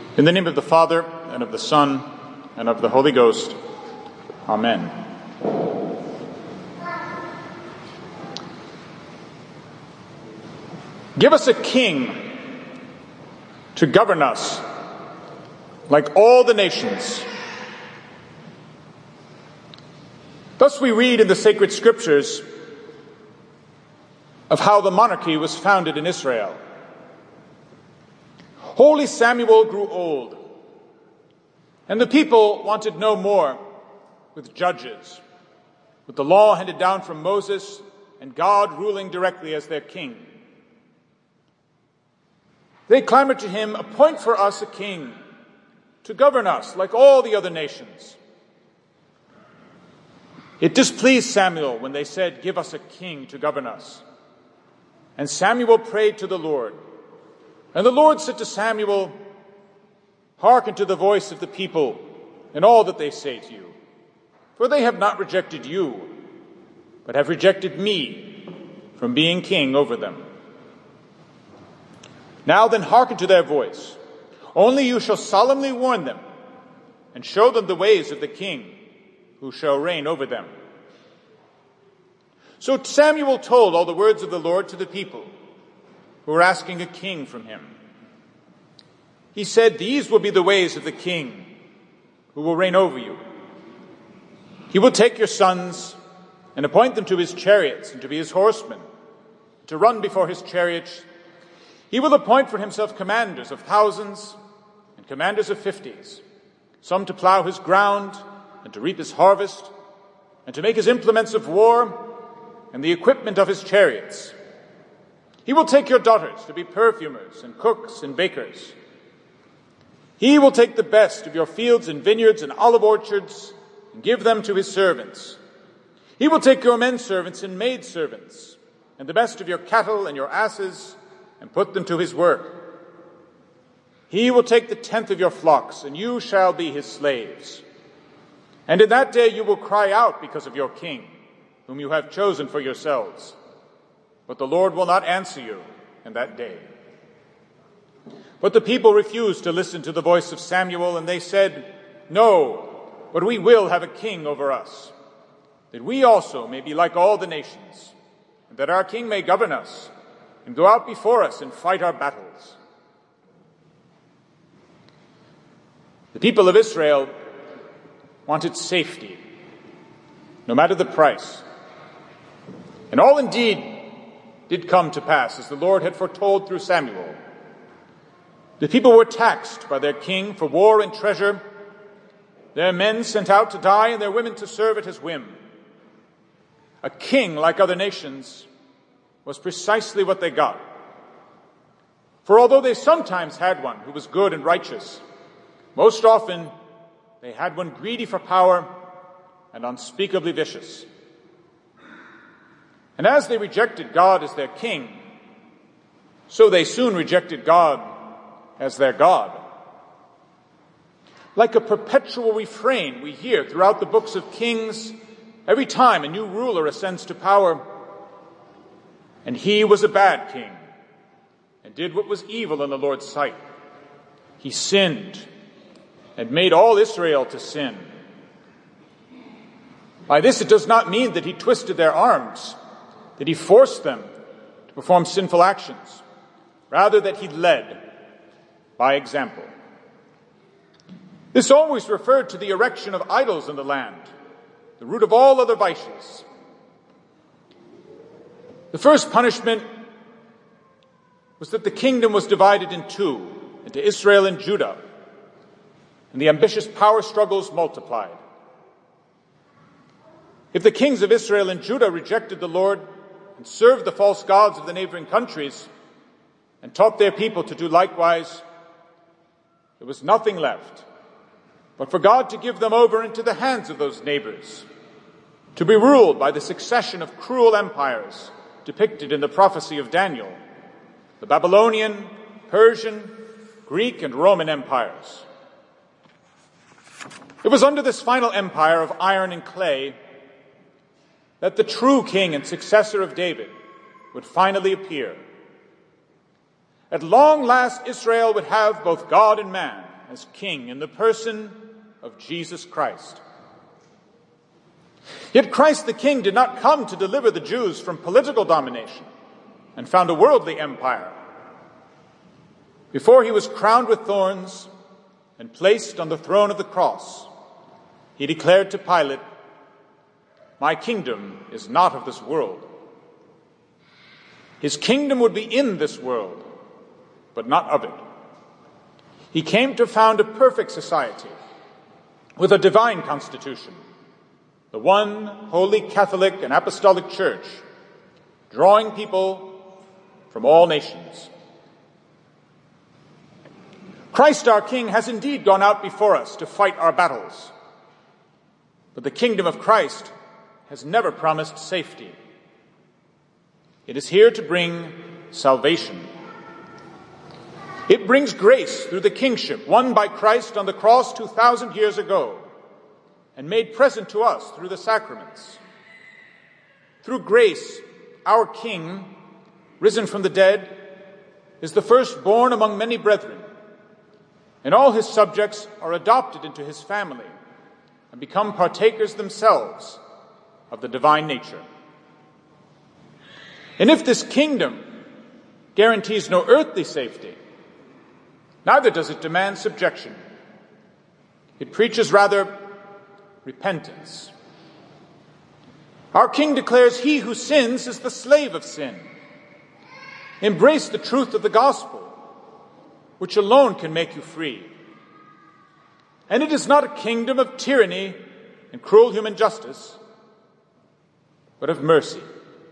In the name of the Father, and of the Son, and of the Holy Ghost. Amen. Give us a king to govern us like all the nations. Thus we read in the sacred scriptures of how the monarchy was founded in Israel. Holy Samuel grew old, and the people wanted no more with judges, with the law handed down from Moses and God ruling directly as their king. They clamored to him, "Appoint for us a king to govern us like all the other nations." It displeased Samuel when they said, "Give us a king to govern us." And Samuel prayed to the Lord. And the Lord said to Samuel, "Hearken to the voice of the people in all that they say to you. For they have not rejected you, but have rejected me from being king over them. Now then hearken to their voice. Only you shall solemnly warn them, and show them the ways of the king who shall reign over them." So Samuel told all the words of the Lord to the people who were asking a king from him. He said, "These will be the ways of the king who will reign over you. He will take your sons and appoint them to his chariots and to be his horsemen, to run before his chariots. He will appoint for himself commanders of thousands and commanders of 50s, some to plow his ground and to reap his harvest, and to make his implements of war and the equipment of his chariots. He will take your daughters to be perfumers and cooks and bakers. He will take the best of your fields and vineyards and olive orchards and give them to his servants. He will take your men servants and maid servants and the best of your cattle and your asses and put them to his work. He will take the 10th of your flocks, and you shall be his slaves. And in that day you will cry out because of your king, whom you have chosen for yourselves. But the Lord will not answer you in that day." But the people refused to listen to the voice of Samuel, and they said, "No, but we will have a king over us, that we also may be like all the nations, and that our king may govern us and go out before us and fight our battles." The people of Israel wanted safety, no matter the price. And all indeed did come to pass, as the Lord had foretold through Samuel. The people were taxed by their king for war and treasure, their men sent out to die, and their women to serve at his whim. A king like other nations was precisely what they got. For although they sometimes had one who was good and righteous, most often they had one greedy for power and unspeakably vicious. And as they rejected God as their king, so they soon rejected God as their God. Like a perpetual refrain we hear throughout the books of Kings, every time a new ruler ascends to power, "And he was a bad king, and did what was evil in the Lord's sight. He sinned, and made all Israel to sin." By this it does not mean that he twisted their arms, that he forced them to perform sinful actions. Rather, that he led by example. This always referred to the erection of idols in the land, the root of all other vices. The first punishment was that the kingdom was divided in two, into Israel and Judah, and the ambitious power struggles multiplied. If the kings of Israel and Judah rejected the Lord and served the false gods of the neighboring countries and taught their people to do likewise, there was nothing left but for God to give them over into the hands of those neighbors, to be ruled by the succession of cruel empires depicted in the prophecy of Daniel, the Babylonian, Persian, Greek, and Roman empires. It was under this final empire of iron and clay that the true king and successor of David would finally appear. At long last, Israel would have both God and man as king in the person of Jesus Christ. Yet Christ the King did not come to deliver the Jews from political domination and found a worldly empire. Before he was crowned with thorns and placed on the throne of the cross, he declared to Pilate, "My kingdom is not of this world." His kingdom would be in this world, but not of it. He came to found a perfect society with a divine constitution, the one holy Catholic and Apostolic Church, drawing people from all nations. Christ our King has indeed gone out before us to fight our battles, but the kingdom of Christ has never promised safety. It is here to bring salvation. It brings grace through the kingship won by Christ on the cross 2,000 years ago and made present to us through the sacraments. Through grace, our King, risen from the dead, is the firstborn among many brethren, and all his subjects are adopted into his family and become partakers themselves of the divine nature. And if this kingdom guarantees no earthly safety, neither does it demand subjection. It preaches rather repentance. Our King declares he who sins is the slave of sin. Embrace the truth of the gospel, which alone can make you free. And it is not a kingdom of tyranny and cruel human justice, but of mercy.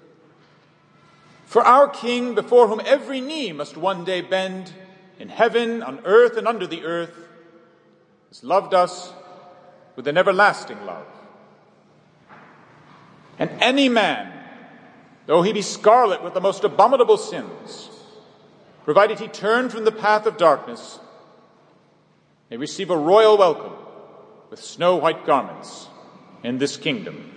For our King, before whom every knee must one day bend, in heaven, on earth, and under the earth, has loved us with an everlasting love. And any man, though he be scarlet with the most abominable sins, provided he turn from the path of darkness, may receive a royal welcome with snow-white garments in this kingdom.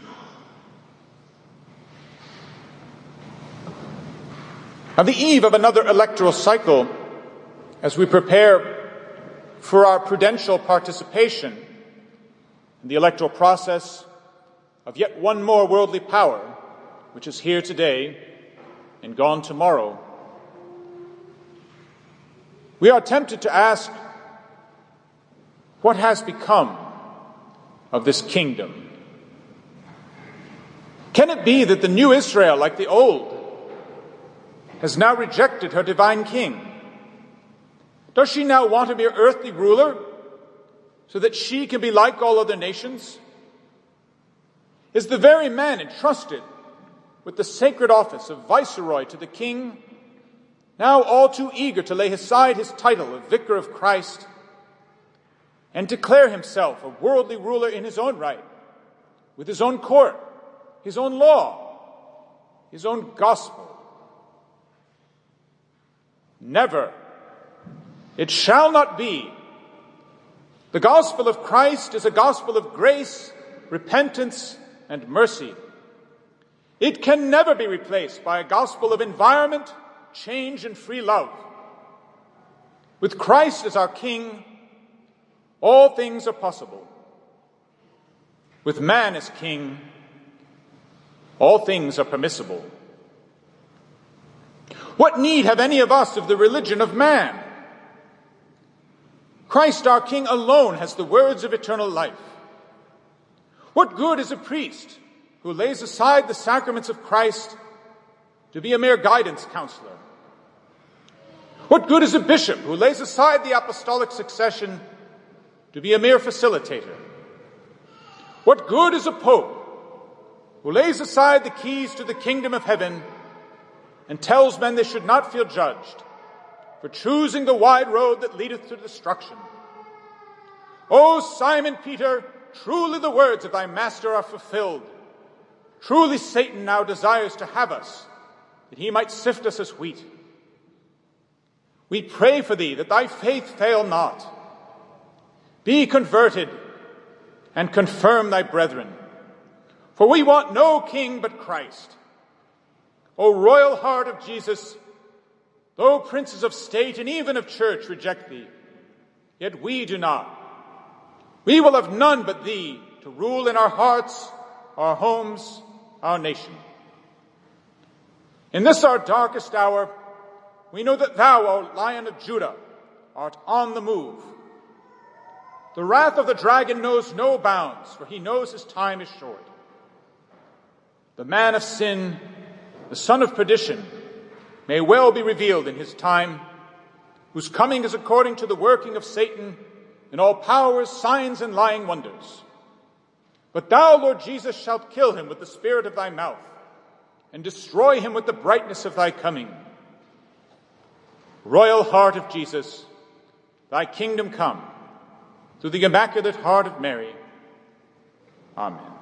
On the eve of another electoral cycle, as we prepare for our prudential participation in the electoral process of yet one more worldly power, which is here today and gone tomorrow, we are tempted to ask, what has become of this kingdom? Can it be that the new Israel, like the old, has now rejected her divine king? Does she now want a mere earthly ruler so that she can be like all other nations? Is the very man entrusted with the sacred office of viceroy to the king now all too eager to lay aside his title of vicar of Christ and declare himself a worldly ruler in his own right, with his own court, his own law, his own gospel? Never. It shall not be. The gospel of Christ is a gospel of grace, repentance, and mercy. It can never be replaced by a gospel of environment, change, and free love. With Christ as our King, all things are possible. With man as King, all things are permissible. What need have any of us of the religion of man? Christ our King alone has the words of eternal life. What good is a priest who lays aside the sacraments of Christ to be a mere guidance counselor? What good is a bishop who lays aside the apostolic succession to be a mere facilitator? What good is a pope who lays aside the keys to the kingdom of heaven and tells men they should not feel judged for choosing the wide road that leadeth to destruction? O Simon Peter, truly the words of thy master are fulfilled. Truly Satan now desires to have us, that he might sift us as wheat. We pray for thee that thy faith fail not. Be converted and confirm thy brethren. For we want no king but Christ. O royal heart of Jesus, though princes of state and even of church reject thee, yet we do not. We will have none but thee to rule in our hearts, our homes, our nation. In this our darkest hour, we know that thou, O Lion of Judah, art on the move. The wrath of the dragon knows no bounds, for he knows his time is short. The man of sin, the son of perdition, may well be revealed in his time, whose coming is according to the working of Satan in all powers, signs, and lying wonders. But thou, Lord Jesus, shalt kill him with the spirit of thy mouth, and destroy him with the brightness of thy coming. Royal heart of Jesus, thy kingdom come, through the Immaculate Heart of Mary. Amen.